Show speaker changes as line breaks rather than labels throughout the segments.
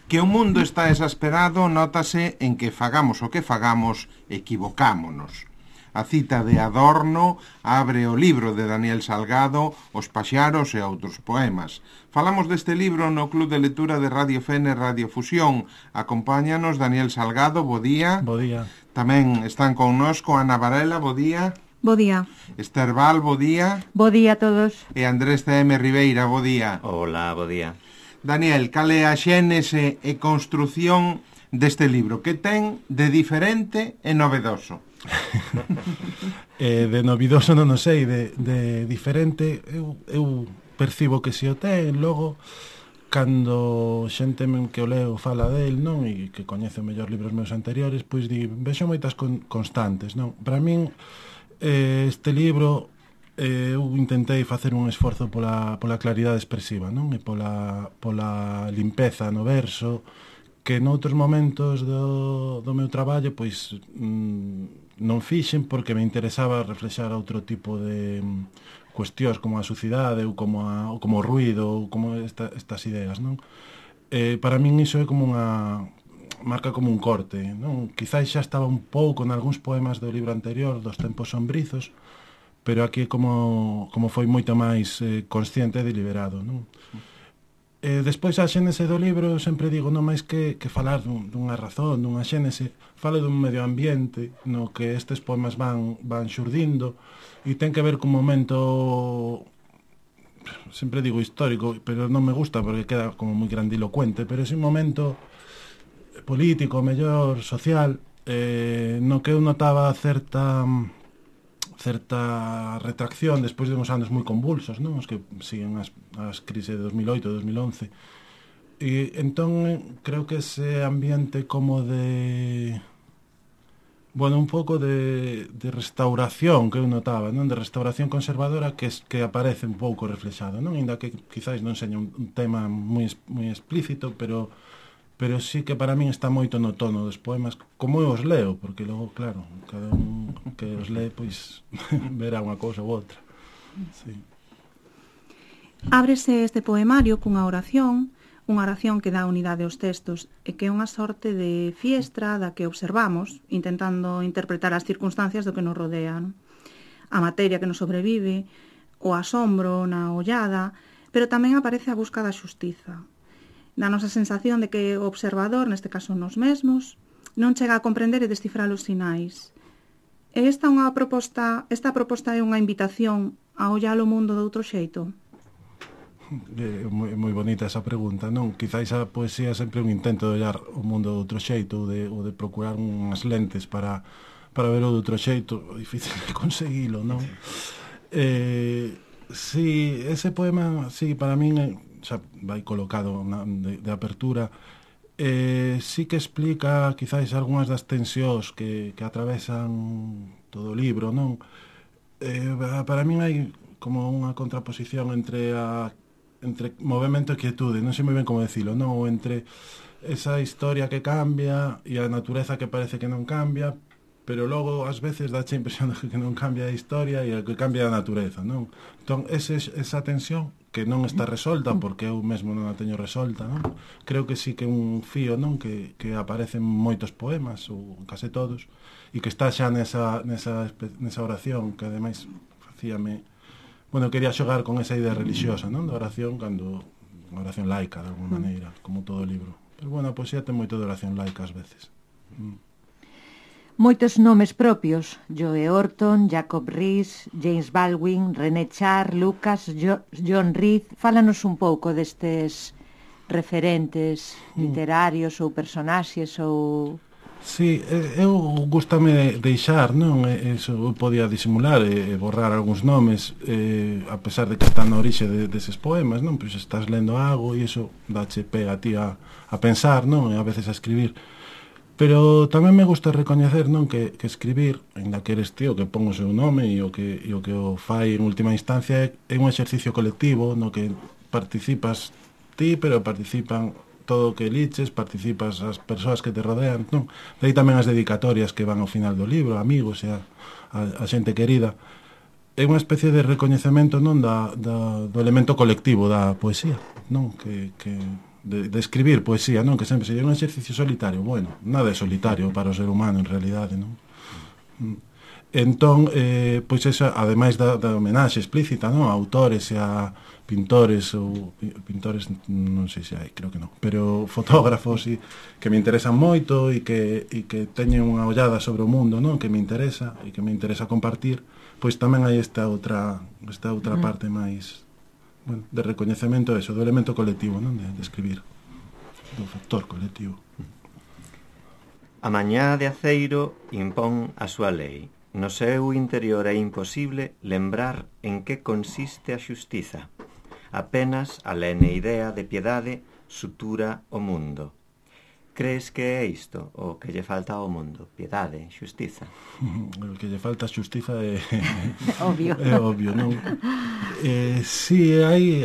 Que o mundo está exasperado nótase en que fagamos o que fagamos, equivocámonos. A cita de Adorno abre o libro de Daniel Salgado, Os paxaros e outros poemas. Falamos deste libro no Club de Lectura de Radio Fene Radio Fusión. Acompáñanos Daniel Salgado, bo día.
Bo día.
Tamén están connosco Ana Varela, bo día.
Bo día.
Esther Val, bo día.
Bo día a todos.
E Andrés C.M. Ribeira, bo día.
Hola, bo día.
Daniel, cal é a xénese e construción deste libro? Que ten de diferente e novedoso?
De novidoso non o sei, de diferente eu percibo que se o ten. Logo, cando xente que o leo fala del, non, e que coñece mellor libros meus anteriores, pois vexo moitas constantes, non? Para min este libro eu intentei facer un esforzo pola claridade expresiva, non? E pola limpeza no verso, que noutros momentos do meu traballo pois non fixen porque me interesaba reflexar outro tipo de cuestións como a sucidade ou como o ruido ou como estas ideas, non? Para min iso é como marca como un corte, non? Quizais xa estaba un pouco en algúns poemas do libro anterior, dos Tempos sombrizos, pero aquí como foi moito máis consciente e deliberado, non? Despois a xénese do libro sempre digo non máis que falar dunha razón, dunha xénese, falo dun medio ambiente no que estes poemas van xurdindo e ten que ver cun momento, sempre digo histórico, pero non me gusta porque queda como moi grandilocuente, pero é un momento político, mellor, social, no que eu notaba certa retracción despois de uns anos moi convulsos, non? Os que siguen as crises de 2008 e 2011. E entón creo que ese ambiente como de un pouco de restauración que eu notaba, non? De restauración conservadora que aparece un pouco reflexado, non? Ainda que quizáis non seña un tema moi explícito, pero sí que para min está moito no tono dos poemas, como eu os leo, porque logo, claro, cada un que os lee, pois, verá unha cousa ou outra. Sí.
Ábrese este poemario cunha oración que dá unidade aos textos e que é unha sorte de fiestra da que observamos, intentando interpretar as circunstancias do que nos rodean. A materia que nos sobrevive, o asombro na ollada, pero tamén aparece a busca da xustiza. Danos a sensación de que o observador, neste caso nos mesmos, non chega a comprender e descifrar os sinais. Esta proposta é unha invitación a ollar o mundo de outro xeito?
É moi bonita esa pregunta, non? Quizáis a poesía é sempre un intento de ollar o mundo de outro xeito ou de procurar unhas lentes para ver o de outro xeito. É difícil de conseguilo, non? Si, ese poema, si, para min xa vai colocado de apertura, sí que explica quizáis algunhas das tensións que atravesan todo o libro, non? Para min hai como unha contraposición entre movimento e quietude, non sei moi ben como decilo, non? Ou entre esa historia que cambia e a natureza que parece que non cambia, pero logo ás veces dáche a impresión de que non cambia a historia e a que cambia a natureza, non? Entón, esa tensión que non está resolta, porque eu mesmo non a teño resolta, non? Creo que sí que é un fío, non? Que aparece en moitos poemas, ou case todos, e que está xa nesa oración, que ademais facíame... Bueno, quería xogar con esa idea religiosa, non? Da oración, unha oración laica, de alguma maneira, como todo o libro. Pero, bueno, a poesía ten moito de oración laica ás veces.
Moitos nomes propios, Joe Orton, Jacob Riis, James Baldwin, René Char, Lucas, John Reed. Fálanos un pouco destes referentes literarios ou personaxes ou...
Sí, eu gustame deixar, non? Eso eu podía disimular e borrar algúns nomes, a pesar de que está na orixe deses poemas, non? Pois estás lendo algo e iso dache pé a ti a pensar, non? E a veces a escribir. Pero tamén me gusta recoñecer, non, que escribir, ainda que eres tío que pon o seu nome e o que o fai en última instancia é un exercicio colectivo no que participas ti, pero participan todo o que liches, participas as persoas que te rodean, non? De aí tamén as dedicatorias que van ao final do libro, amigos e a xente querida. É unha especie de recoñecemento, non, do elemento colectivo da poesía, non? Que de escribir poesía, non? Que sempre se un exercicio solitario. Bueno, nada é solitario para o ser humano, en realidade, non? Entón, pois eso, ademais da homenaxe explícita, non? A autores e a pintores, ou pintores non sei se hai, creo que non, pero fotógrafos que me interesan moito e que teñen unha ollada sobre o mundo, non? Que me interesa e que me interesa compartir, pois tamén hai esta outra parte máis, bueno, de recoñecemento eso, do elemento colectivo, non? De escribir, do factor colectivo.
A mañá de aceiro impón a súa lei. No seu interior é imposible lembrar en que consiste a xustiza. Apenas a lene idea de piedade sutura o mundo. Crees que é isto o que lle falta ao mundo? Piedade, xustiza.
O que lle falta a xustiza é
obvio.
É obvio, non? Si, hai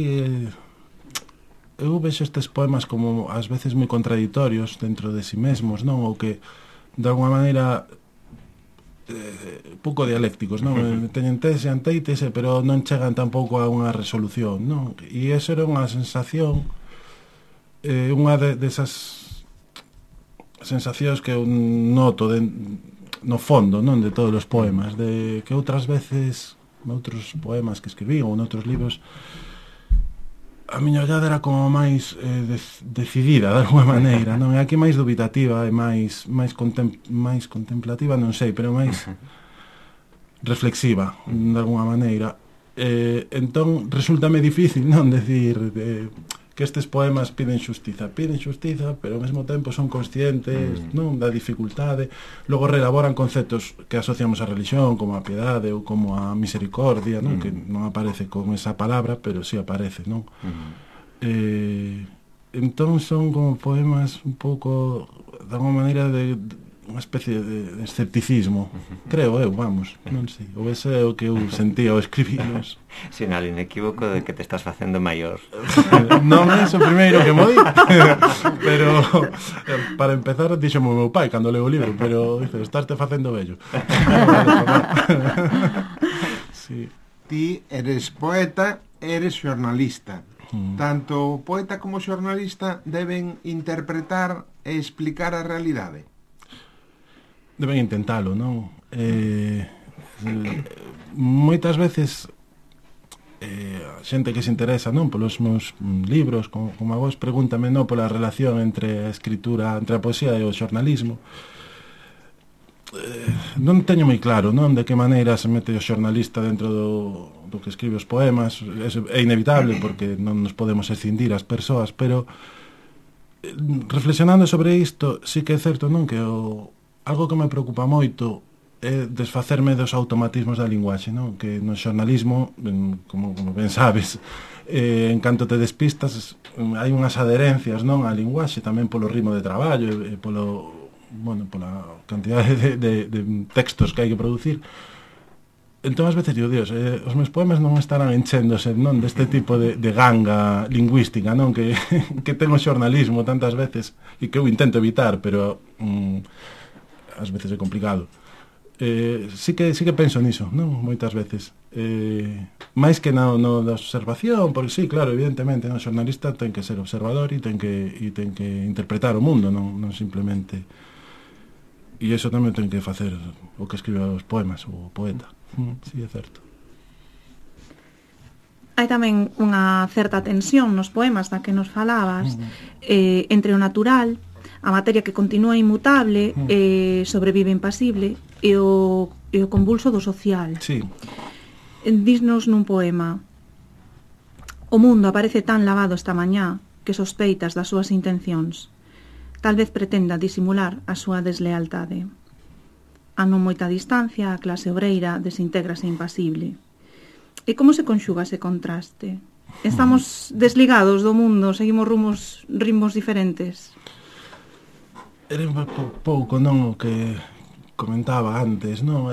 eu vexo estes poemas como ás veces moi contraditorios dentro de si mesmos, non? Ou que de alguma maneira pouco dialécticos, non? Teñen tese, antítese, pero non chegan tampouco a unha resolución, non? E eso era unha sensación, unha desas sensacións que eu noto no fondo, non? De todos os poemas, de que outras veces noutros poemas que escribí ou noutros libros a miña ollada era como máis decidida, de alguma maneira, non? E aquí máis dubitativa e máis contemplativa, non sei, pero máis reflexiva, de alguma maneira. Entón, resultame difícil, non? Decir que estes poemas piden xustiza, pero ao mesmo tempo son conscientes, non? Da dificultade. Logo reelaboran conceptos que asociamos á religión, como a piedade ou como a misericordia, non? Que non aparece con esa palabra, pero sí aparece, non? Entón son como poemas un pouco, de alguma maneira, de unha especie de escepticismo, creo eu, vamos, non sei, ou ese é o que eu sentía ao escribirlos.
Sinal inequívoco de que te estás facendo maior.
Non é o primeiro que mo di, pero para empezar dixome o meu pai cando leo o libro, pero dice, estáste facendo vello. Sí.
Ti eres poeta, eres xornalista. Tanto o poeta como o xornalista deben interpretar e explicar a realidade.
Deben intentalo, non? Moitas veces a xente que se interesa, non, polos meus libros, como a vos, pregúntame, non, pola relación entre a escritura, entre a poesía e o xornalismo. Non teño moi claro, non, de que maneira se mete o xornalista dentro do que escribe os poemas. É inevitable porque non nos podemos escindir as persoas, pero reflexionando sobre isto, sí que é certo, non, que algo que me preocupa moito é desfacerme dos automatismos da linguaxe, non? Que no xornalismo, como ben sabes, en canto te despistas, hai unhas adherencias, non, á linguaxe, tamén polo ritmo de traballo e pola cantidade de textos que hai que producir. Entón, ás veces digo, Dios, os meus poemas non estarán enchéndose, non, deste tipo de ganga lingüística, non, que ten o xornalismo tantas veces e que eu intento evitar, pero ás veces é complicado. Sí que penso niso, non? Moitas veces. Máis que no da observación, porque sí, claro, evidentemente, o xornalista ten que ser observador e ten que interpretar o mundo, non simplemente. E iso tamén ten que facer o que escribe os poemas, o poeta. Sí, é certo.
Hai tamén unha certa tensión nos poemas da que nos falabas entre o natural, a materia que continúa inmutable, sobrevive impasible, e o convulso do social.
Sí.
Dísnos nun poema: o mundo aparece tan lavado esta mañá que sospeitas das súas intencións. Tal vez pretenda disimular a súa deslealtade. A non moita distancia, a clase obreira desintégrase impasible. E como se conxuga ese contraste? Estamos desligados do mundo, seguimos ritmos diferentes.
Era un pouco, non, o que comentaba antes, non?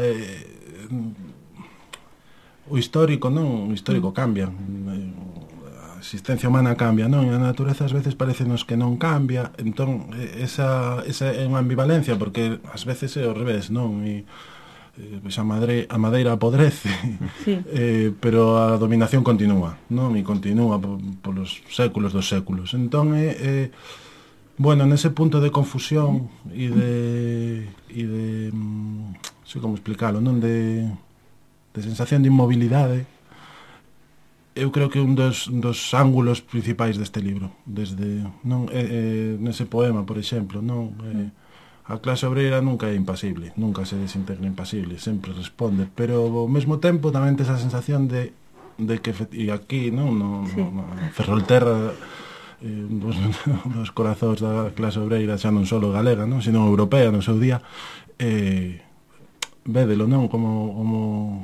O histórico, non? O histórico cambia. A existencia humana cambia, non? E a natureza ás veces parecenos que non cambia. Entón, esa é unha ambivalencia, porque ás veces é ao revés, non? E pois a madeira apodrece,
Sí.
pero a dominación continúa, non? E continúa polos séculos dos séculos. Entón, bueno, nese punto de confusión e de non sei como explicalo, non? De sensación de inmobilidade, eu creo que un dos ángulos principais deste libro, desde non nese poema, por exemplo, non? A clase obreira nunca é impasible, nunca se desintegra impasible, sempre responde, pero ao mesmo tempo tamén tes a sensación de que, e aquí, non? No Ferrolterra, dos corazóns da clase obreira xa non só galega, non? Sino europea no seu día, védelo, non? Como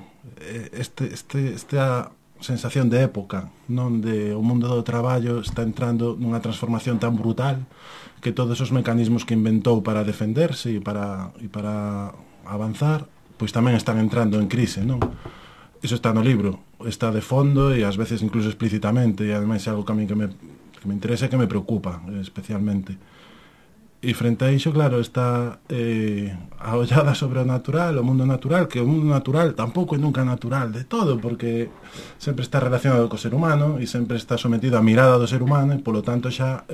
esta sensación de época, non? De o mundo do traballo está entrando nunha transformación tan brutal que todos os mecanismos que inventou para defenderse e para avanzar, pois tamén están entrando en crise, non? Iso está no libro, está de fondo e ás veces incluso explícitamente, e ademais é algo que a mí que me interesa e que me preocupa especialmente. E frente a iso, claro, está a ollada sobre o natural, o mundo natural, que o mundo natural tampouco é nunca natural de todo, porque sempre está relacionado co ser humano e sempre está sometido á mirada do ser humano, e polo tanto xa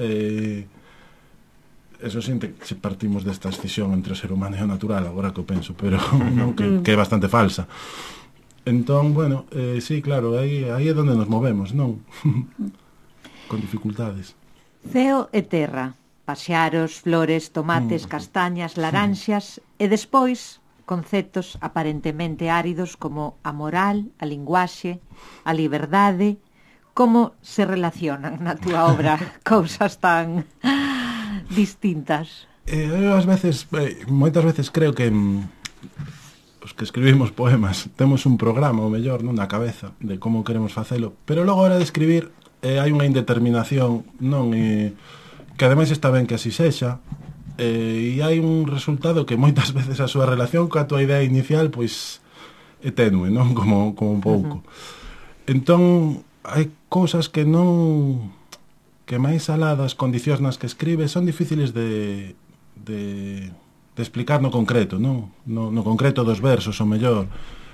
eso sinto que partimos desta escisión entre o ser humano e o natural, agora que o penso, pero non, que é bastante falsa. Entón, bueno, sí, claro, aí é onde nos movemos, non? Con dificultades.
Ceo e terra, paxaros, flores, tomates, castañas, laranxas e despois conceptos aparentemente áridos como a moral, a linguaxe, a liberdade. Como se relacionan na túa obra cousas tan distintas?
Eu moitas veces creo que os que escribimos poemas temos un programa, o mellor, non, na cabeza de como queremos facelo, pero logo a hora de escribir hai unha indeterminación, non? Que ademais está ben que así sexa, e hai un resultado que moitas veces a súa relación coa túa idea inicial pois é tenue, non? Como un pouco. Entón hai cousas que non, que máis alá das condicións nas que escribe son difíciles de explicar no concreto, non? No concreto dos versos, o mellor.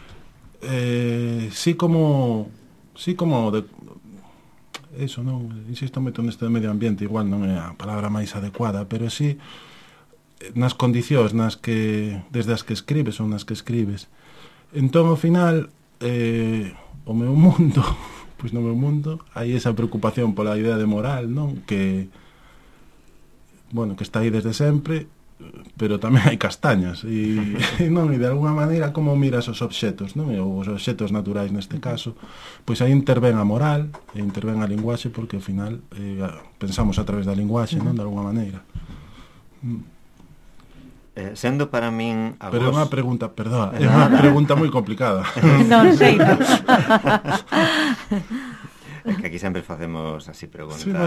Sí como eso, non? Insisto moito neste medio ambiente, igual non é a palabra máis adecuada, pero sí nas condicións desde as que escribes ou nas que escribes. Entón, ao final, o meu mundo, pois no meu mundo hai esa preocupación pola idea de moral, non? Que, bueno, que está aí desde sempre, pero tamén hai castañas e non, e de alguna maneira como miras os obxetos, non? E os obxetos naturais neste caso, pois aí intervén a moral e intervén a linguaxe, porque ao final pensamos a través da linguaxe, non? De alguna maneira.
Sendo para min
pero é unha pregunta, perdoa, é unha pregunta moi complicada.
Non sei.
É que aquí sempre facemos así preguntas.
Sí,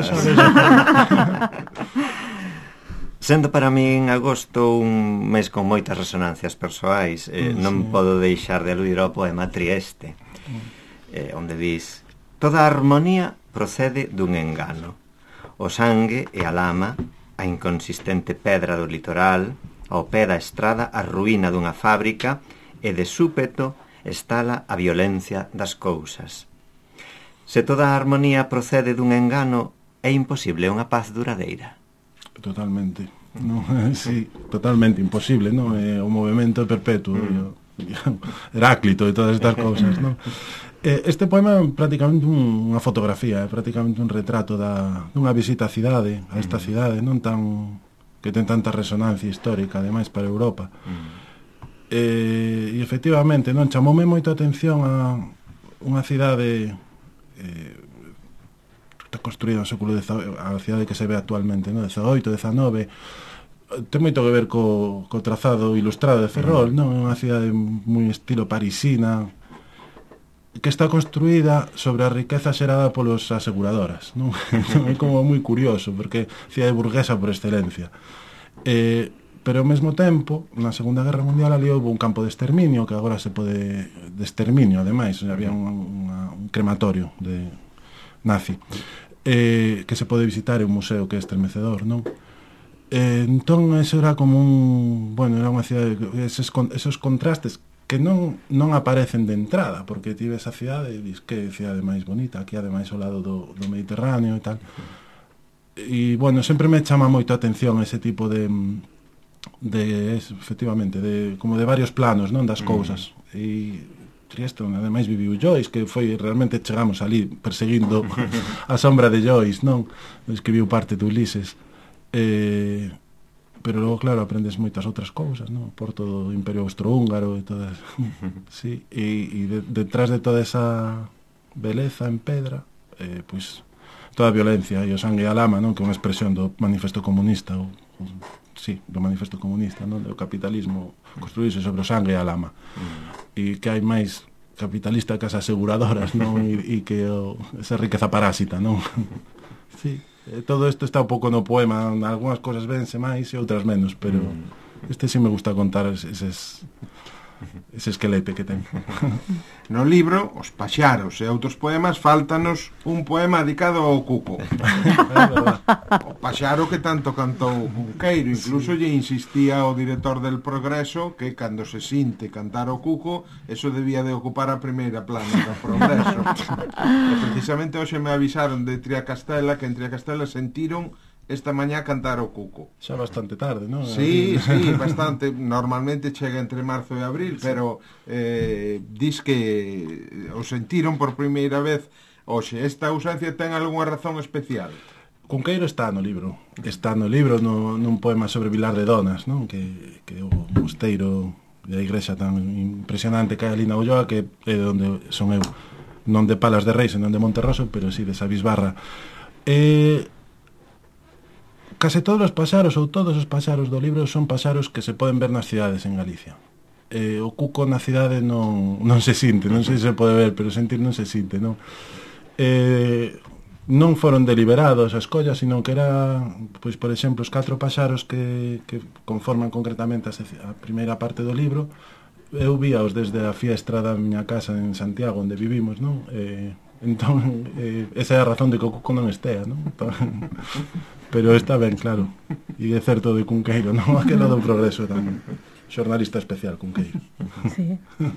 Sendo para min agosto un mes con moitas resonancias persoais, non podo deixar de aludir ao poema Trieste, onde dis: toda a armonía procede dun engano. O sangue e a lama, a inconsistente pedra do litoral, ao pé da estrada a ruína dunha fábrica, e de súpeto estala a violencia das cousas. Se toda a armonía procede dun engano, é imposible unha paz duradeira.
Totalmente. No, sí, totalmente imposible, non? O movimento perpetuo, Heráclito e todas estas cousas, non? Este poema é prácticamente unha fotografía, é prácticamente un retrato dunha visita á cidade, a esta cidade, non tan que ten tanta resonancia histórica, ademais, para Europa. E efectivamente, non, chamoume moito a atención a unha cidade está construída no século XIX, a cidade que se ve actualmente, no? 18, 19, ten moito que ver co trazado ilustrado de Ferrol, non? É unha cidade moi estilo parisina, que está construída sobre a riqueza xerada polos aseguradoras, non? É como moi curioso, porque é cidade burguesa por excelencia. Pero ao mesmo tempo, na Segunda Guerra Mundial ali houve un campo de exterminio, que agora se pode... de exterminio, ademais, había un crematorio de nazi, que se pode visitar, é un museo que é estremecedor, non? Entón, eso era como un... bueno, era unha cidade... esos contrastes que non aparecen de entrada, porque ti ves a cidade e dis que cidade máis bonita, aquí ademais ao lado do Mediterráneo e tal. E, bueno, sempre me chama moito a atención ese tipo efectivamente, como de varios planos, non, das cousas. E Trieste, ademais viviu Joyce, que foi, realmente chegamos ali perseguindo a sombra de Joyce, non? Escribiu parte de Ulises. Pero logo, claro, aprendes moitas outras cousas, non? Por todo o Imperio Austrohúngaro e todas. Sí, e detrás de toda esa beleza en pedra, pois toda a violencia e o sangue e a lama, non? Que é unha expresión do manifesto comunista, do manifesto comunista, non? Do capitalismo construíse sobre o sangue e a lama. E que hai máis capitalista que as aseguradoras, non? E que esa riqueza parásita, non? Sí. Todo isto está un pouco no poema, algunhas cousas vense máis e outras menos, pero este sí me gusta contar ese esquelete que ten.
No libro, Os paxaros e outros poemas, faltanos un poema dedicado ao cuco. O paxaro que tanto cantou Cunqueiro, incluso lle insistía ao director del Progreso que cando se sinte cantar o cuco, eso debía de ocupar a primeira plana do Progreso. E precisamente hoxe me avisaron de Triacastela que en Triacastela sentiron esta mañá cantar o cuco.
Xa bastante tarde, non?
Sí, bastante. Normalmente chega entre marzo e abril, pero dis que o sentiron por primeira vez hoxe. Esta ausencia ten algunha razón especial?
Cunqueiro está no libro. Está no libro nun poema sobre Vilar de Donas, non? Que o mosteiro da igrexa tan impresionante que hai ali na Ulloa, que é onde son eu. Non de Palas de Reis, non de Monterroso, pero sí de Sabisbarra. Case todos os paxaros ou todos os paxaros do libro son paxaros que se poden ver nas cidades en Galicia. O cuco na cidade non se sinte, non sei se se pode ver, pero sentir non se sinte, non? Non foron deliberados a escolla, sino que era, pois, por exemplo, os 4 paxaros que conforman concretamente a primeira parte do libro. Eu víaos desde a fiestra da miña casa en Santiago, onde vivimos, non? Entón, esa é a razón de que o cuco non estea, non? Entón, pero está ben, claro. E é certo de Cunqueiro, non? Aquela do Progreso era un xornalista especial, Cunqueiro.
Sí.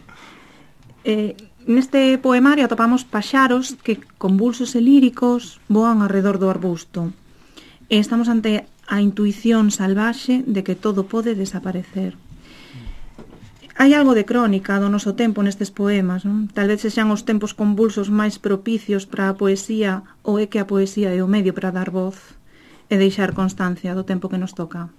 Neste poemario atopamos paxaros que, convulsos e líricos, voan arredor do arbusto. E estamos ante a intuición salvaxe de que todo pode desaparecer. Hai algo de crónica do noso tempo nestes poemas, non? Tal vez sexan os tempos convulsos máis propicios para a poesía, ou é que a poesía é o medio para dar voz e deixar constancia do tempo que nos toca.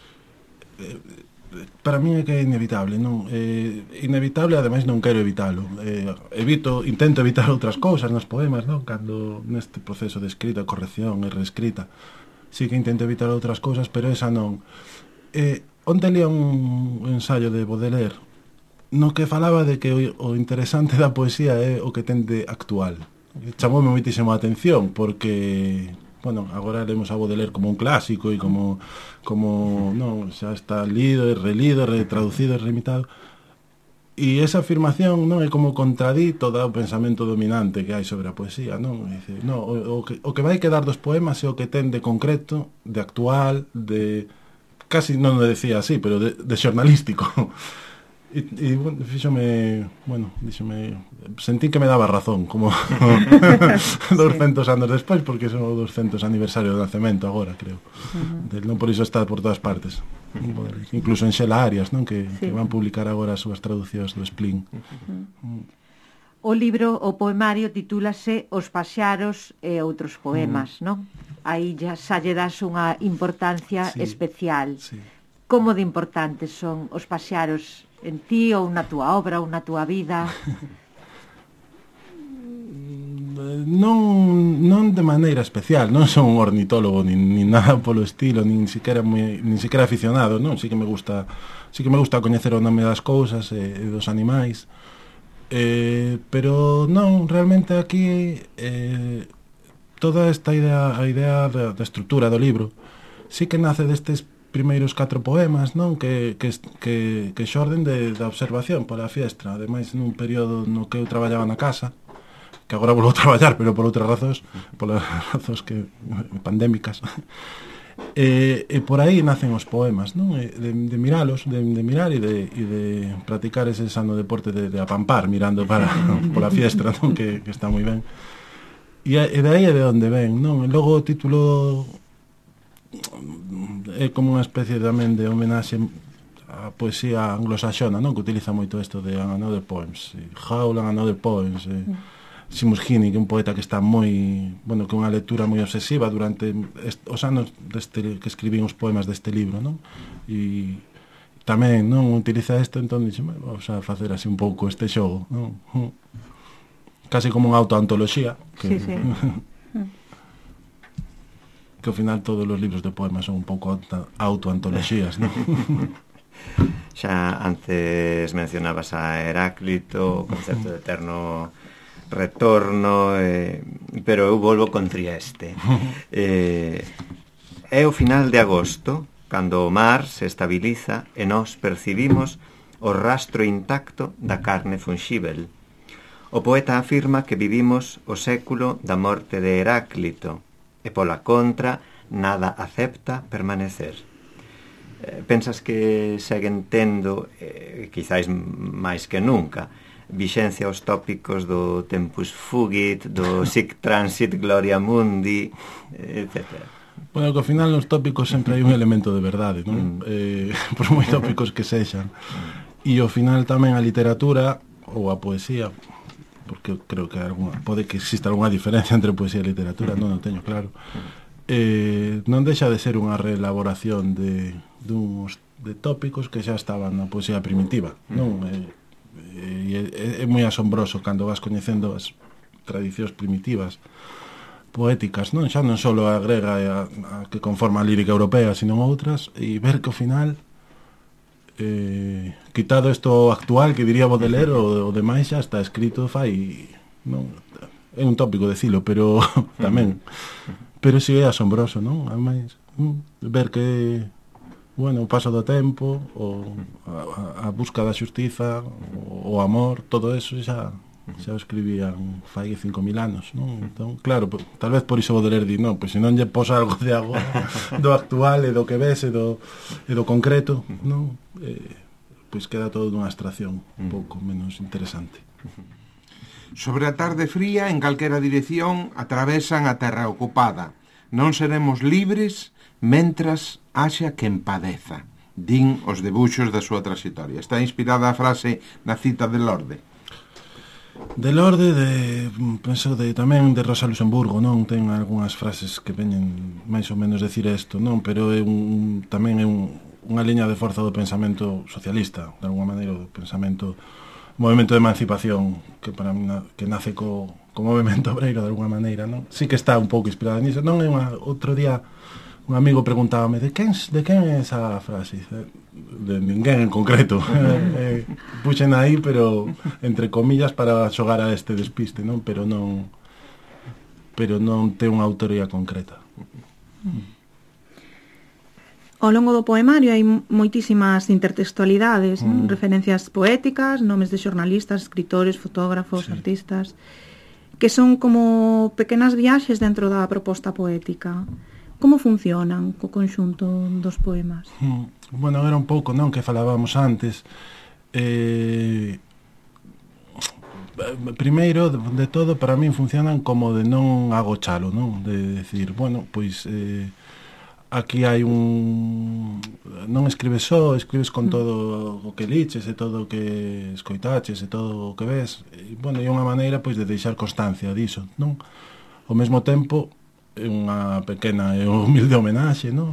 Para mí é que é inevitable, non? Inevitable, ademais non quero evitalo. Intento evitar outras cousas nos poemas, non? Cando neste proceso de escrita, corrección e reescrita, sí que intento evitar outras cousas, pero esa non. Onde lía un ensayo de Baudelaire no que falaba de que o interesante da poesía é o que ten de actual. Chamoume moitísimo a atención porque, bueno, agora lemos a Baudelaire como un clásico e como non, xa está lido e relido, retraducido e reimitado. E esa afirmación non é como contradí todo o pensamento dominante que hai sobre a poesía, non? Dice, no, o que vai quedar dos poemas é o que ten de concreto, de actual, de casi non me decía así, pero de xornalístico. E sentí que me daba razón, como 200 anos despois, porque son o 200 aniversario do nacemento agora, creo. Non por iso está por todas partes. Incluso en Xela Arias, non? Que van publicar agora as súas traducións do Splin.
O libro, o poemario, titúlase Os paxaros e outros poemas, non? Aí xa lle das unha importancia especial.
Sí.
Como de importantes son os paxaros en ti ou na túa obra ou na túa vida?
Non de maneira especial, non son un ornitólogo nin nada polo estilo, nin siquiera aficionado, non? Sí que me gusta coñecer o nome das cousas e dos animais. Pero non, realmente aquí toda esta idea, a idea da estrutura do libro, sí que nace destes primeiros 4 poemas, non? Que xorden da observación pola fiestra, ademais nun período no que eu traballaba na casa, que agora volvo a traballar, pero por outras razóns, polas razóns que pandémicas. E por aí nacen os poemas, non? De miralos, de mirar e de practicar ese sano deporte de apampar mirando para pola fiestra, non? Que está moi ben. E de aí é de onde ven, non? E logo o título é como unha especie tamén de homenaxe a poesía anglosaxona, non? Que utiliza moito isto de Another Poems, Howl and Another Poems, Seamus Heaney, que é un poeta que está moi, bueno, que unha lectura moi obsesiva durante os anos que escribín os poemas deste libro, non? E tamén, non, utiliza isto, entón dixe, vamos a facer así un pouco este xogo, non? Casi como unha autoantoloxía que,
Sí.
que ao final todos os libros de poemas son un pouco autoantoloxías, non?
Xa antes mencionabas a Heráclito, o concepto de eterno retorno, pero eu volvo con Trieste. É o final de agosto, cando o mar se estabiliza e nós percibimos o rastro intacto da carne funxíbel. O poeta afirma que vivimos o século da morte de Heráclito e pola contra nada acepta permanecer. Pensas que seguen tendo, quizáis máis que nunca, vixencia os tópicos do tempus fugit, do sic transit gloria mundi, etc.
Bueno, que ao final nos tópicos sempre hai un elemento de verdade, non? Por moi tópicos que sexan. E ao final tamén a literatura ou a poesía, porque creo que pode que exista algunha diferencia entre poesía e literatura, non o teño claro, non deixa de ser unha reelaboración de tópicos que xa estaban na poesía primitiva, non? É moi asombroso cando vas coñecendo as tradicións primitivas poéticas, non? Xa non só a grega e a que conforma a lírica europea, sino outras, e ver que ao final quitado isto actual que diría Baudelaire, o demais xa está escrito fai, non? É un tópico decilo, pero tamén, pero si é asombroso, non? Ademais, ver que bueno, o paso do tempo, a busca da xustiza, o amor, todo eso xa o escribían fai 5.000 anos, non? Entón, claro, tal vez por iso Baudelaire di, non, pois se non lle posa algo de agora, do actual e do que ves e do concreto, non? Pois queda todo dunha abstracción un pouco menos interesante.
Sobre a tarde fría, en calquera dirección, atravesan a terra ocupada. Non seremos libres mentras haxa quen padeza, din os debuxos da súa trayectoria. Está inspirada a frase na cita de Lorde.
De Lorde, penso tamén de Rosa Luxemburgo, non? Ten algunhas frases que veñen máis ou menos decir isto, non? Pero tamén é unha liña de forza do pensamento socialista, de alguma maneira, do pensamento movimento de emancipación que para mí que nace co movimento obreiro de alguma maneira, non? Sí que está un pouco inspirada nisso, non? Outro día un amigo preguntábame de quen é esa frase? De ninguén en concreto. Puxen aí, pero entre comillas para xogar a este despiste, non? Pero non ten unha autoría concreta.
Ao longo do poemario hai moitísimas intertextualidades, referencias poéticas, nomes de xornalistas, escritores, fotógrafos, artistas, que son como pequenas viaxes dentro da proposta poética. Como funcionan co conxunto dos poemas?
Bueno, era un pouco, non, que falábamos antes. Primeiro, de todo, para min funcionan como de non agochalo, non? De decir, bueno, pois aquí hai non escribes só, escribes con todo o que liches e todo o que escoitaches e todo o que ves. E, bueno, é unha maneira, pois, de deixar constancia diso, non? Ao mesmo tempo, é unha pequena e humilde homenaxe, non?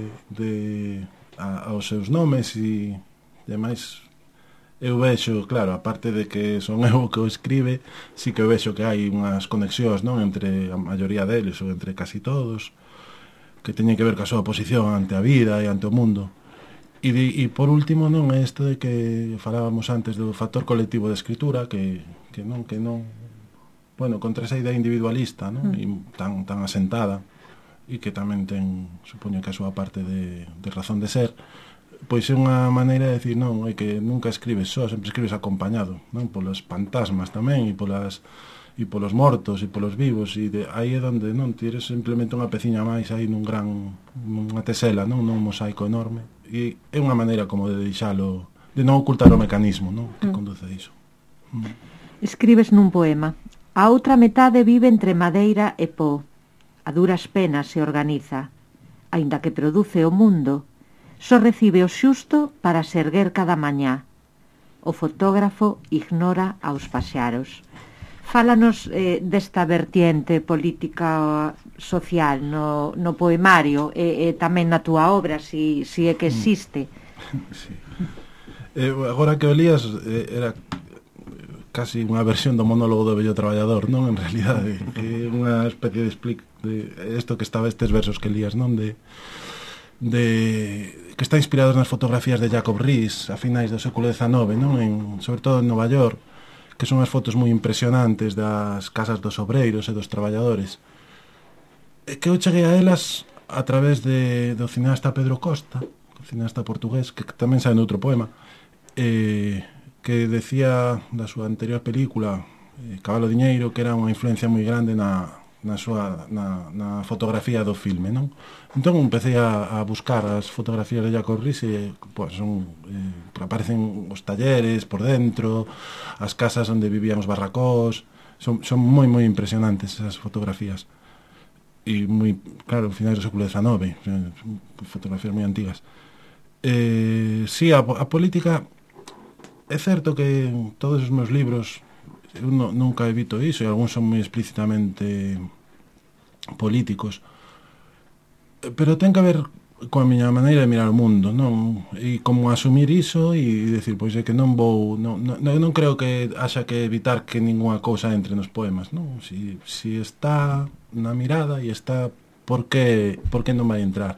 Aos seus nomes e demais. Eu vexo, claro, aparte de que son eu que o escribe, sí que vexo que hai unhas conexións, non? Entre a maioría deles ou entre casi todos, que teñen que ver ca súa posición ante a vida e ante o mundo. E por último, non, é isto de que falábamos antes do factor colectivo de escritura, que non bueno, contra esa idea individualista, non? E tan asentada, e que tamén ten, supoño que a súa parte de razón de ser, pois é unha maneira de decir, non, é que nunca escribes só, sempre escribes acompañado, non? Polos fantasmas tamén e polas e polos mortos e polos vivos, e aí é onde non tires simplemente unha peciña máis aí nunha tesela, non un mosaico enorme, e é unha maneira como de deixalo, de non ocultar o mecanismo, non, que conduce a iso.
Escribes nun poema: a outra metade vive entre madeira e pó, a duras penas se organiza, aínda que produce o mundo, só recibe o xusto para se erguer cada mañá. O fotógrafo ignora aos paxaros. Fálanos desta vertiente política social no poemario e tamén na túa obra, si é que existe.
Sí. Agora que o lías, era casi unha versión do monólogo do vello traballador, non? En realidade, é unha especie de isto que estaba, estes versos que lías, non? De que está inspirados nas fotografías de Jacob Riis a finais do século XIX, non? Sobre todo en Nova York, que son as fotos moi impresionantes das casas dos obreiros e dos traballadores, que eu cheguei a elas a través do cineasta Pedro Costa, o cineasta portugués, que tamén sai noutro poema, que decía da súa anterior película Cabalo Diñeiro, que era unha influencia moi grande na fotografía do filme, non? Entón empecé a buscar as fotografías de Jacob Riis e aparecen os talleres por dentro, as casas onde vivían os barracós, son moi moi impresionantes esas fotografías, e moi, claro, finais do século XIX, fotografías moi antigas. Sí, a política, é certo que todos os meus libros eu nunca evito iso, e algúns son moi explícitamente políticos, pero ten que ver coa miña maneira de mirar o mundo, non? E como asumir iso e decir, pois é que non vou, non creo que haxa que evitar que ninguna cousa entre nos poemas, non? Si está na mirada e está, por que non vai entrar?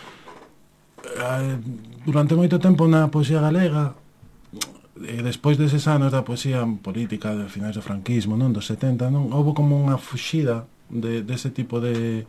Durante moito tempo na poesía galega, e despois deses anos da poesía política de finais do franquismo, non, dos 70, non, houve como unha fuxida dese tipo de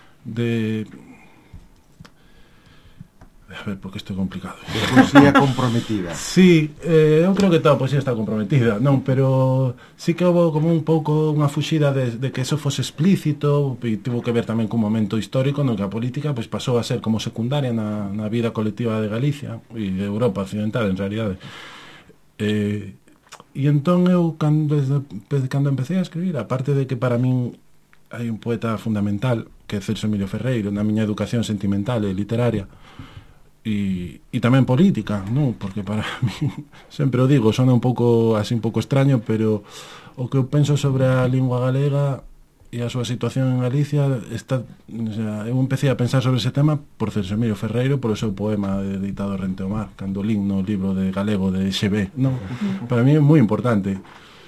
a ver, porque isto é complicado.
De poesía comprometida.
Sí, eu creo que toda a poesía está comprometida, non, pero sí que houve como un pouco unha fuxida de que eso fose explícito, e tivo que ver tamén cun momento histórico no que a política pues, pasou a ser como secundaria na vida colectiva de Galicia e de Europa occidental, en realidade. E entón eu cando empecé a escribir, aparte de que para min hai un poeta fundamental que é Celso Emilio Ferreiro na miña educación sentimental e literaria e tamén política, non? Porque para mí, sempre o digo, sona un pouco así un pouco extraño, pero o que eu penso sobre a lingua galega e a súa situación en Galicia eu empecé a pensar sobre ese tema por Celso Emilio Ferreiro, polo seu poema editado Rente ao Mar, cando lín no libro de galego de Xebé, non? Para mí é moi importante.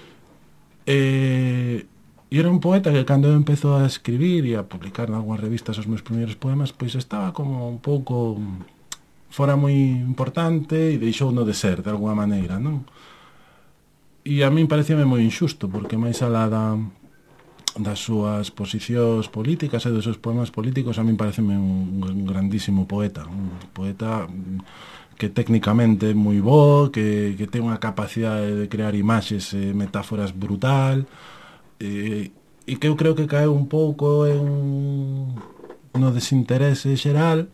E era un poeta que cando eu empezo a escribir e a publicar en algunhas revistas os meus primeiros poemas, pois estaba como un pouco fora moi importante e deixou no de ser, de alguna maneira, non? E a min parecíame moi injusto, porque máis alá das súas posicións políticas e dos seus poemas políticos, a min pareceme un grandísimo poeta, un poeta que técnicamente é moi bo, que ten unha capacidade de crear imaxes e metáforas brutal, e que eu creo que caeu un pouco no desinterese xeral,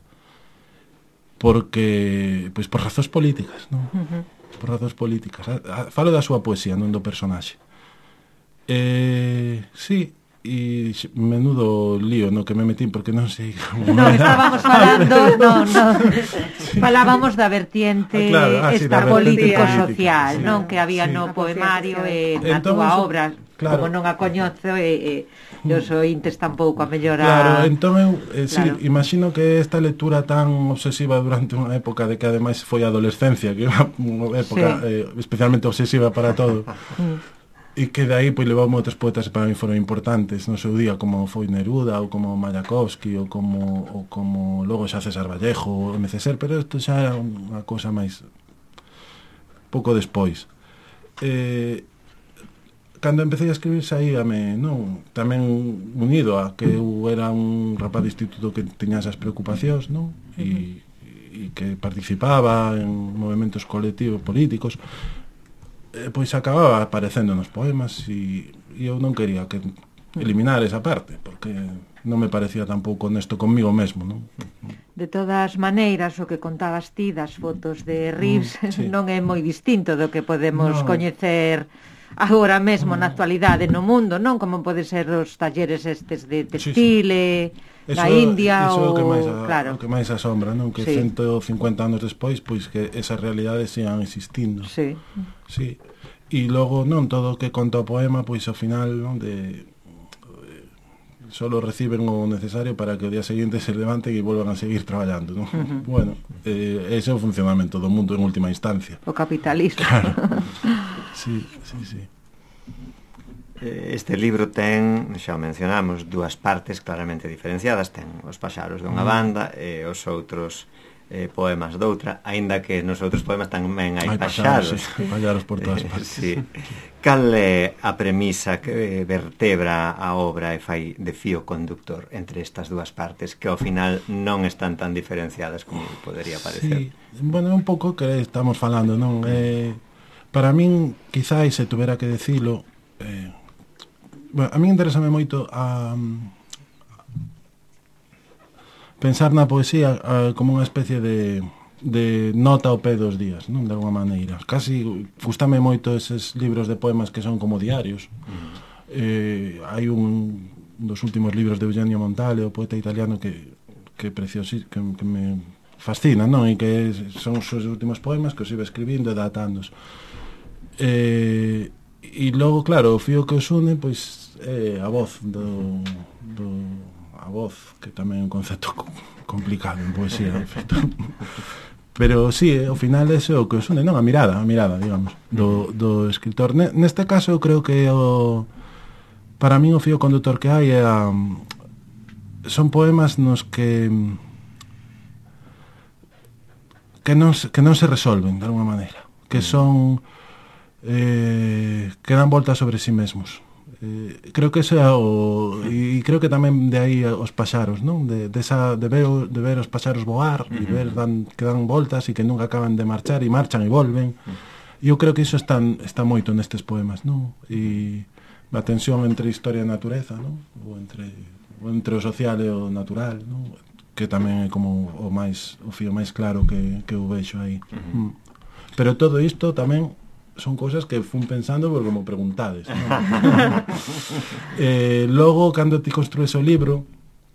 porque, pois, por razóns políticas, non? Por razóns políticas. Falo da súa poesía, non do personaxe. Sí, e menudo lío no que me metín, porque non sei como...
No, estábamos falando, sí. Falábamos da vertiente esta político-social, sí, non? Que había no poemario e na túa obra, claro. Como non a coñezo e os ointes tampouco a mellora...
Claro, entón eu sí, imagino que esta lectura tan obsesiva durante unha época de que ademais foi a adolescencia, que é unha época especialmente obsesiva para todo, e que de aí pois levou outros poetas que para mí foron importantes no seu día, como foi Neruda ou como Mayakovsky ou como logo xa César Vallejo ou MCSer, pero isto xa era unha cousa máis pouco despois. Cando empecé a escribir saíame, non, tamén unido a que eu era un rapaz de instituto que tiña esas preocupacións, non? E que participaba en movimentos colectivos políticos, pois acababa aparecendo nos poemas e e eu non quería que eliminar esa parte, porque non me parecía tampouco honesto conmigo mesmo, non?
De todas maneiras, o que contabas ti das fotos de Reeves
sí.
non é moi distinto do que podemos
No.
coñecer agora mesmo na actualidade no mundo, non? Como pode ser os talleres estes de textile, da India
eso
ou...
é o que máis
claro.
o que máis asombra, non? Que
Sí.
150 anos despois, pois que esas realidades sigan existindo.
Sí.
Sí. E logo, non, todo o que conta o poema, pois ao final, non, de solo reciben o necesario para que o día seguinte se levanten e volvan a seguir traballando, non? Bueno, ese é o funcionamento do mundo en última instancia.
O capitalismo.
Claro. Sí, sí, sí.
Este libro ten, xa o mencionamos, dúas partes claramente diferenciadas. Ten os paxaros dunha banda e os outros poemas doutra, aínda que nos outros poemas tamén hai paxaros.
Sí, paxaros por todas partes.
Sí. Cal é a premisa que vertebra a obra e fai de fío conductor entre estas dúas partes, que ao final non están tan diferenciadas como podería parecer?
Sí, bueno, un pouco que estamos falando, non? Para min, quizáis, se tuvera que decilo, bueno, a min interésame moito a pensar na poesía como unha especie de nota ao pé dos días, non? De alguma maneira. Casi gustame moito eses libros de poemas que son como diarios. Hai un dos últimos libros de Eugenio Montale, o poeta italiano, que precioso, que me fascina, non? E que son os seus últimos poemas que os iba escribindo e datándos. E logo, claro, o fío que os une, pois, é a voz a voz, que tamén é un concepto complicado en poesía, en feito. Pero sí, ao final é o que os une, non? A mirada, digamos, do escritor. Neste caso, eu creo que para min o fío conductor que hai é son poemas nos que non se resolven de alguma maneira, que son que dan voltas sobre si mesmos. Creo que ese é e creo que tamén de aí os paxaros, non? De ver os paxaros voar e ver que dan voltas e que nunca acaban de marchar e marchan e volven. E eu creo que iso está moito nestes poemas, non? E a tensión entre historia e natureza, non? Ou entre o social e o natural, non? Que tamén é como o fío máis claro que eu vexo aí. Pero todo isto tamén son cousas que fun pensando por como preguntades, ¿no? Logo, cando ti construes o libro,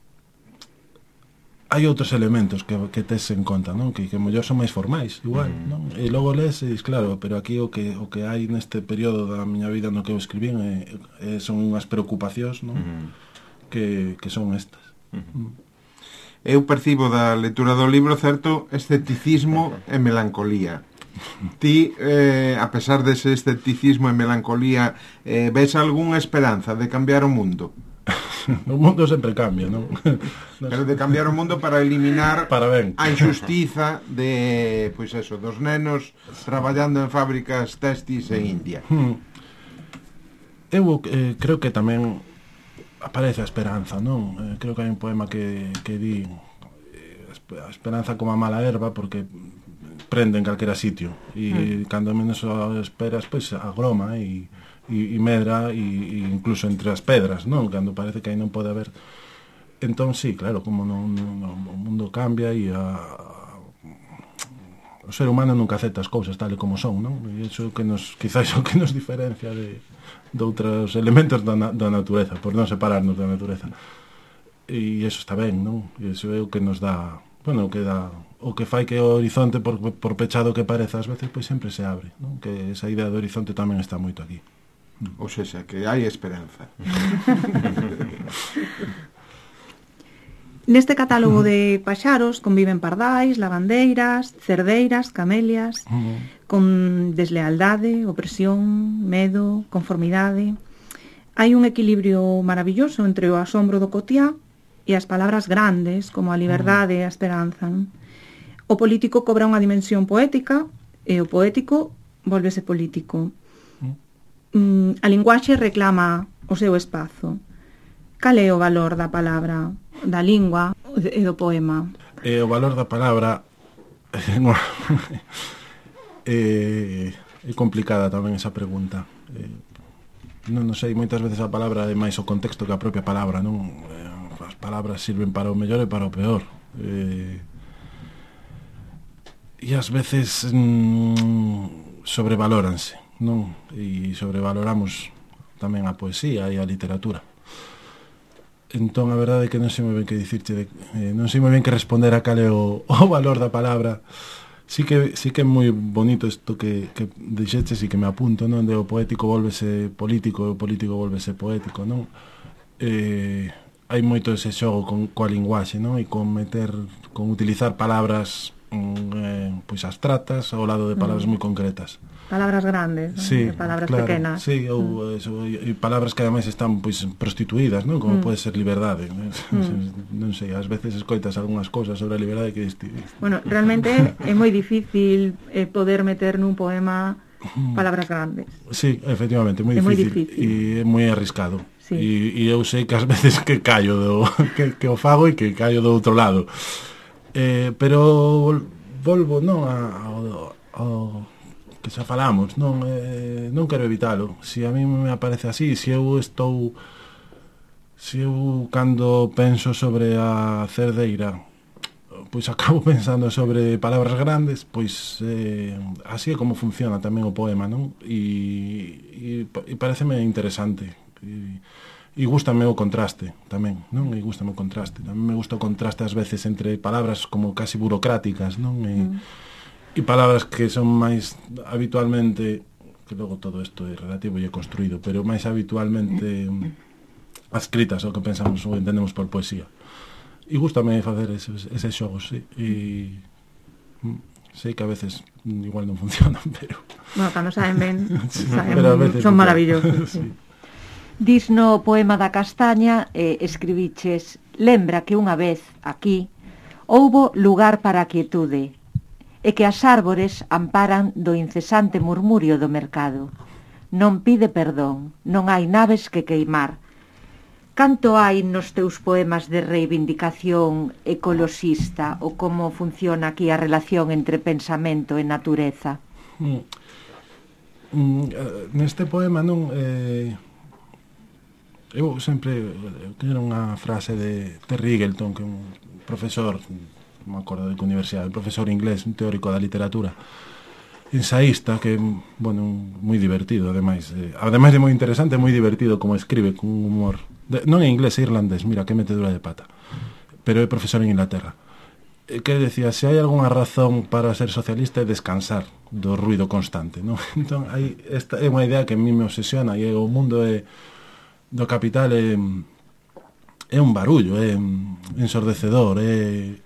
hai outros elementos que tes en conta, non? Que mellor son máis formais, igual, non? E logo lees e dis, claro, pero aquí o que hai neste período da miña vida no que eu escribín son unhas preocupacións, non? Que son estas.
Eu percibo da lectura do libro certo escepticismo e melancolía. Ti, a pesar dese escepticismo e melancolía, ves algunha esperanza de cambiar o mundo?
O mundo sempre cambia, non?
Pero de cambiar o mundo para eliminar a injustiza de, pois eso, dos nenos traballando en fábricas textis en India.
Eu creo que tamén aparece a esperanza, non? Creo que hai un poema que di a esperanza como a mala herba, porque prende en calquera sitio e cando menos o esperas, pois agroma e medra e incluso entre as pedras, non? Cando parece que aí non pode haber. Entón, sí, claro, como o mundo cambia e o ser humano nunca acepta as cousas tal e como son, non? E iso que quizás o que nos diferencia de outros elementos da natureza, por non separarnos da natureza. E iso está ben, non? E iso é o que nos dá, bueno, o que fai que o horizonte, por pechado que pareza ás veces, pois sempre se abre, non? Que esa idea do horizonte tamén está moito aquí.
Ou seja, que hai esperanza.
Neste catálogo de paxaros conviven pardais, lavandeiras, cerdeiras, camelias, con deslealdade, opresión, medo, conformidade. Hai un equilibrio maravilloso entre o asombro do cotiá e as palabras grandes, como a liberdade e a esperanza. O político cobra unha dimensión poética e o poético volvese político. A linguaxe reclama o seu espazo. Cal é o valor da palabra, da lingua e do poema?
O valor da palabra é complicada tamén esa pregunta. non sei, moitas veces a palabra é máis o contexto que a propia palabra, non? As palabras sirven para o mellor e para o peor. E ás veces sobrevalóranse, non? E sobrevaloramos tamén a poesía e a literatura. Entón, a verdade é que non sei moi ben que dicirche, non sei moi ben que responder a cal é o valor da palabra. Sí que é moi bonito isto que dixeches e que me apunto, non? De o poético volvese político e o político volvese poético, non? Hai moito ese xogo coa linguaxe, non? E con utilizar palabras pois abstratas ao lado de palabras moi concretas.
Palabras grandes, non?
Sí,
Palabras
claro,
pequenas.
Sí, ou e palabras que ademais están pois prostituídas, non? Como pode ser liberdade. Non sei, ás veces escoitas algunhas cousas sobre a liberdade que
Bueno, realmente é moi difícil poder meter nun poema palabras grandes.
Sí, efectivamente, moi difícil e é moi arriscado.
Sí.
E eu sei que ás veces que callo que o fago e que callo do outro lado. Pero volvo, non, ao que xa falamos, non quero evitalo. Se a mí me aparece así, se eu cando penso sobre a Cerdeira, pois acabo pensando sobre palabras grandes, pois así é como funciona tamén o poema, non? E pareceme interesante. E gústame o contraste tamén, non? E gústame o contraste. Tamén me gusta o contraste ás veces entre palabras como casi burocráticas, non? E palabras que son máis habitualmente, que logo todo isto é relativo e é construído, pero máis habitualmente ascritas ao que pensamos ou entendemos por poesía. E gústame facer eses xogos, sí. E sei que a veces igual non funcionan, pero...
Bueno, cando saen ben,
son
son maravillosos.
Sí.
Dis no poema da castaña, escribiches: lembra que unha vez, aquí, houbo lugar para a quietude, e que as árbores amparan do incesante murmurio do mercado. Non pide perdón, non hai naves que queimar. Canto hai nos teus poemas de reivindicación ecoloxista, ou como funciona aquí a relación entre pensamento e natureza?
Neste poema non... eu sempre quero unha frase de Rigelton, que é un profesor, non me acordo de que universidade, un profesor inglés, un teórico da literatura, ensaísta, que é, bueno, moi divertido, ademais de moi interesante, é moi divertido como escribe, con un humor, non é inglés, é irlandés, mira, que metedura de pata, pero é profesor en Inglaterra, que decía, se hai algunha razón para ser socialista é descansar do ruido constante, non? Entón, esta é unha idea que a mí me obsesiona, e o mundo do capital é un barullo, é ensordecedor, é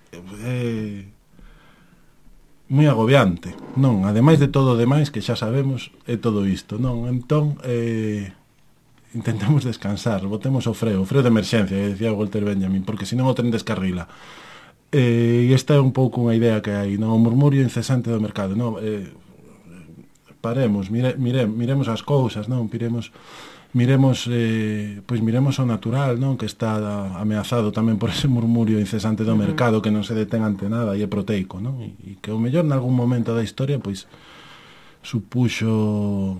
moi agobiante, non? Ademais de todo o demais que xa sabemos, é todo isto, non? Entón, intentemos descansar, botemos o freo de emerxencia, que decía Walter Benjamin, porque senón o tren descarrila. E esta é un pouco unha idea que hai, non? O murmurio incesante do mercado, non? Paremos, miremos as cousas, non? Miremos o natural, non? Que está ameazado tamén por ese murmurio incesante do mercado que non se detén ante nada e é proteico, non? E que o mellor nalgún momento da historia pois supuxo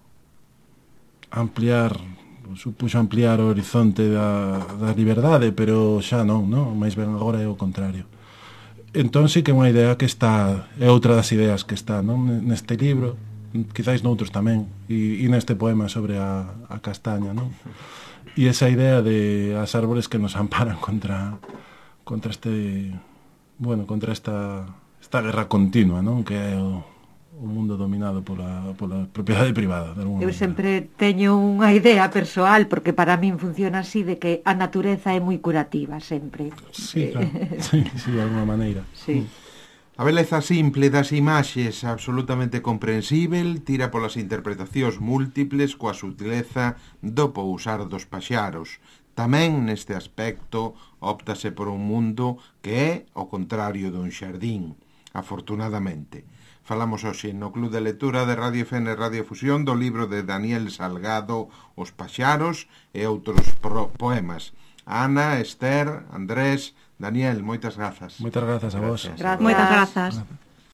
ampliar o horizonte da liberdade, pero xa non, máis ben agora é o contrario. Entón sí que é unha idea que está, é outra das ideas que está, non? Neste libro, quizáis noutros tamén, e neste poema sobre a castaña, non? E esa idea de as árbores que nos amparan contra esta guerra continua, non? Que é o mundo dominado pola propiedade privada.
Eu sempre teño unha idea persoal, porque para min funciona así, de que a natureza é moi curativa, sempre.
Sí, claro. Sí, de alguma maneira.
Sí.
A beleza simple das imaxes, absolutamente comprensível, tira polas interpretacións múltiples coa sutileza do pousar dos paxaros. Tamén neste aspecto óptase por un mundo que é o contrario dun xardín, afortunadamente. Falamos hoxe no Club de Lectura de Radio FN e Radio Fusión do libro de Daniel Salgado, Os paxaros e outros poemas. Ana, Esther, Andrés, Daniel, moitas grazas.
Moitas grazas a vos.
Moitas grazas.